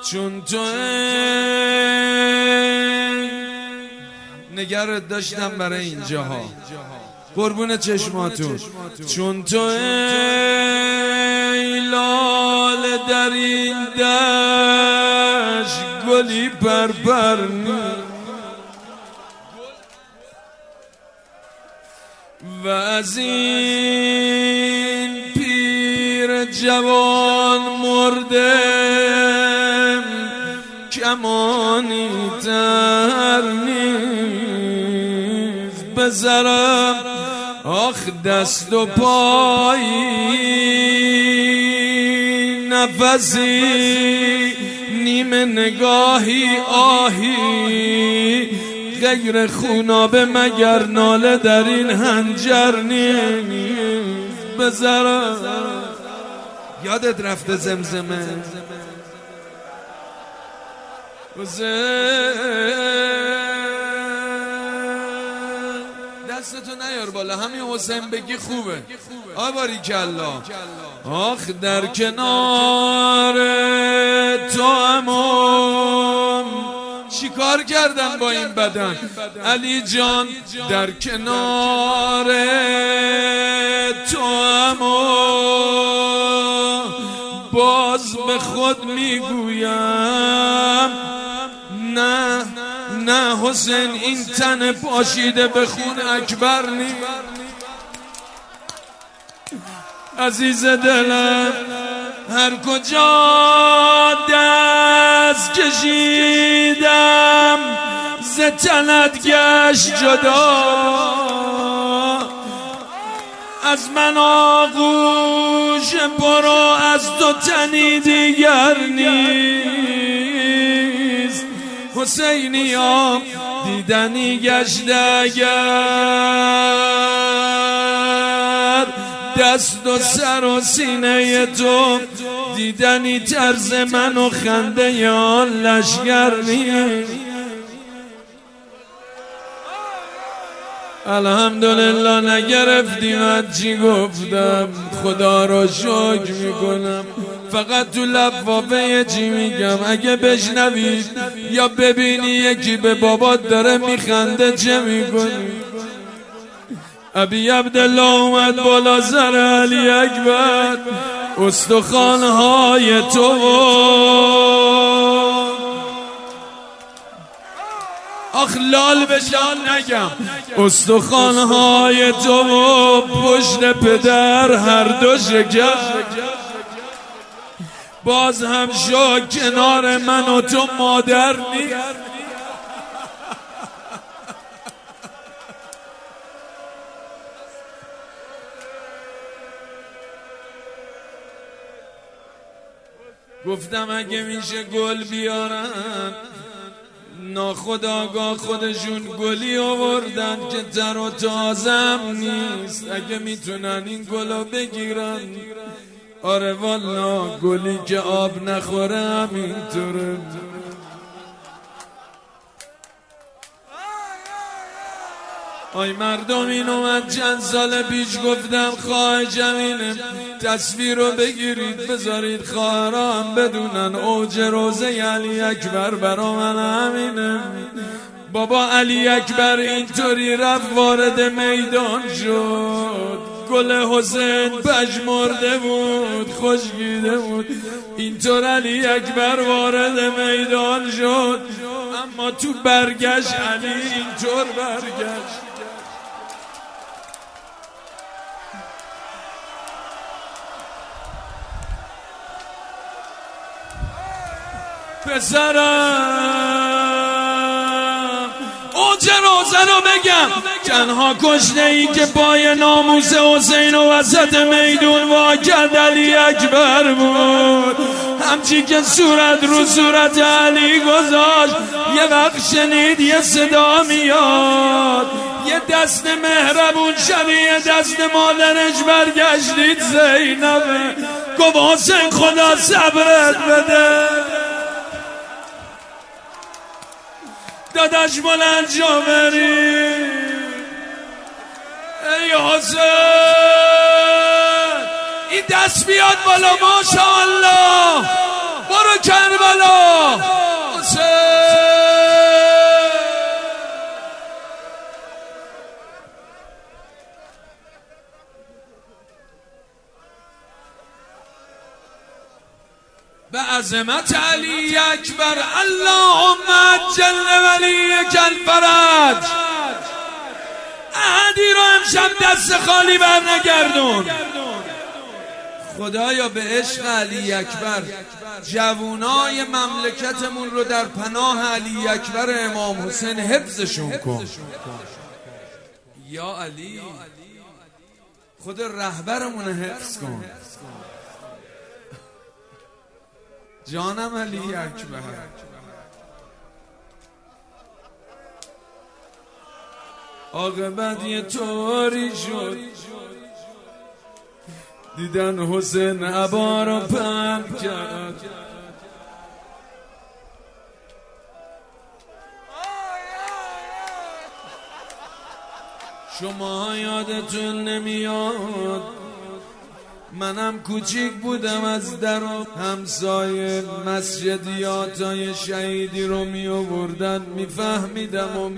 چون تو نگرت داشتم برای اینجاها قربون چشماتون. چون تو ای لاله در این دشت گلی پرپر و از این پیر جوان مردم کمانی تر نیست بذارم آخ دست و پایی نفسی نیمه نگاهی آهی غیر خونابه مگر ناله در این هنجر نیست بذارم. یادت رفته زمزمه دستتو نیار بالا همین حسین بگی خوبه آباری کلا. آخ در کنار تو امام چی کار کردن با این بدن علی جان در کنار تو امام باز به خود میگویم نه نه حسین این تن پاشیده به خون اکبر نیست. عزیز دلم هر کجا دست کشیدم ز تنت گشت جدا از من آغوش برو از تو تنی دیگر نیست. حسینیام دیدنی گشت اگر دست و سر و سینه تو دیدنی طرز من و خنده یا لشگر نیست. الحمدلله نگرفتی من چی گفتم خدا رو شکر میکنم. فقط تو لفافه چی میگم اگه بشنوید یا ببینی یکی به بابات داره میخنده چه میکنی. ابی عبدالله اومد بالا سر علی اکبر استخوان‌های تو آخ لال بشان نگم استخوان‌های تو پشت پدر هر دو شکر باز هم شو کنار من و تو مادر نیست. گفتم اگه میشه گل بیارن ناخودآگاه خودشون گلی آوردن که تر و تازم نیست. اگه میتونن این گلو بگیرن آره والا گلی که آب نخوره همینطوره. آی مردم این اومد چند سال پیش گفتم خواهشم اینه تصویر رو بگیرید بذارید خواهرها هم بدونن اوج روزه علی اکبر برا من همینه. بابا علی اکبر اینطوری رفت وارد میدان شد گل حسین پژمرده بود خشکیده بود اینطور علی اکبر وارد میدان شد اما تو برگشت علی اینطور برگشت. پسرم اوج روزه رو بگم تنها کشته ای که پای ناموس حسین و وسط میدون وا کرد علی اکبر بود. همچی که صورت رو صورت علی گذاشت یه وقت شنید یه صدا میاد یه دست مهربون شبیه دست مادرش برگشتید زینبه گفت حسین خدا صبرت بده. داداش بلند جا بری ای حسین این دست بیاد بالا ماشاءالله برو برو کربلا به عظمت علی اکبر اللهم عجل ولیک الفرج. احدی رو امشب دست خالی بر نگردون. خدایا به عشق علی اکبر جوانای مملکتمون رو در پناه علی اکبر امام حسین حفظشون کن یا علی. خود رهبرمون حفظ کن جانم علی اکبر. عاقبت یه طوری شد دیدن حسین عبا رو پهن کرد. شما یادتون نمیاد منم کوچیک بودم از در و همسایه مسجدیاتای شهیدی رو می آوردن میفهمیدم و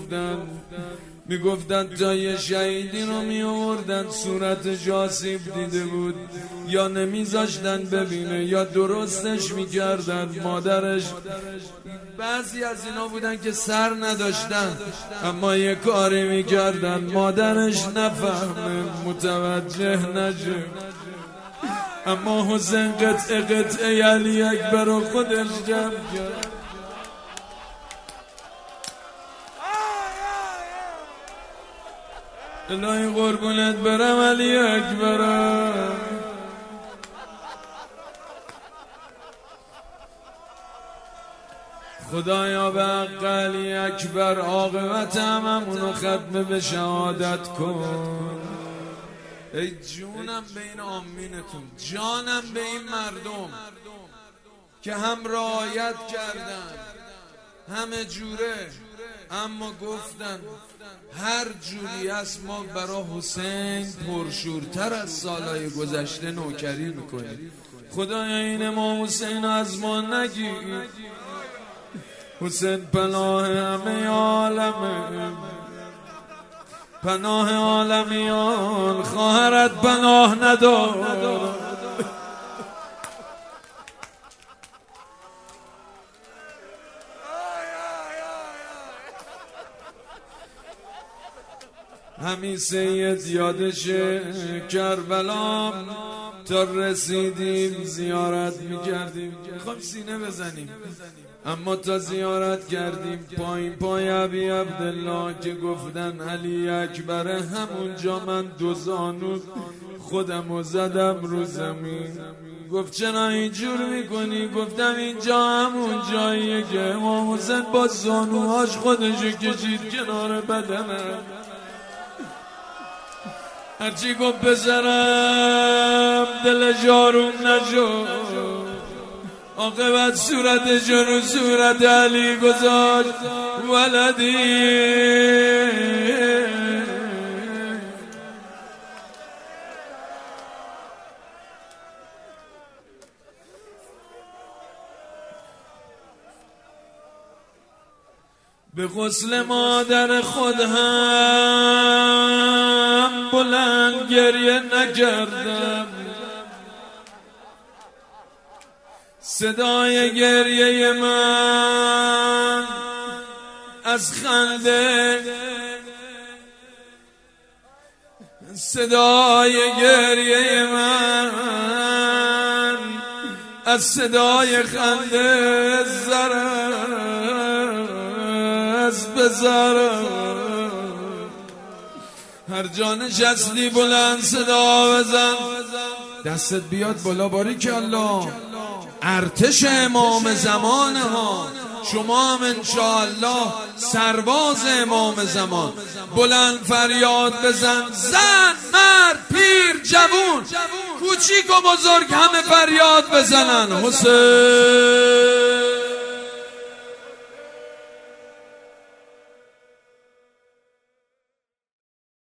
میگفتن تا یه شهیدی رو می آوردن صورتش آسیب دیده بود یا نمیذاشتن ببینه یا درستش میکردن. مادرش بعضی از اینا بودن که سر نداشتن اما یه کاری میکردن مادرش نفهمه متوجه نشه. اما حسین قطعه علی اکبر رو خودش جمع کرد. الهی قربونت برم علی اکبر. خدایا به حق علی اکبر عاقبت هممونو ختم به شهادت کن. ای جونم به این آمینتون، جانم به این مردم که هم رعایت کردن همه جوره اما گفتن هر جوری است ما برا حسین پرشورتر از سالهای گذشته نوکری میکنیم. خدایا این امام حسین از ما نگیر. حسین پناه همه عالمه، پناه عالمیان، خواهرت پناه ندار. همین سید یادشه کربلا تا رسیدیم زیارت میکردیم. خب سینه بزنیم اما تا زیارت کردیم پای ابی عبدالله که گفتن علی اکبر همونجا من دو زانو خودمو زدم رو زمین. گفت چرا اینجور میکنی؟ گفتم اینجا همون جاییه که امام حسین با زانوهاش خودشو کشید کنار بدنم. هرچی گفت بزرم دل جاروم نشد. عاقبت صورتش رو صورت علی گذاشت. ولدی به غسل مادر خود هم بلند گریه نکردم. صدای گریه من از خنده، صدای گریه من از صدای خنده زرز به زرز. هر جا نشستی بلند صدا بزن. دستت بیاد بالا باریکالله. ارتش امام زمان ها، شما هم انشاءالله سرباز امام زمان. بلند فریاد بزن. زن، مرد، پیر، جوون، کوچیک و بزرگ همه فریاد بزنن. حسین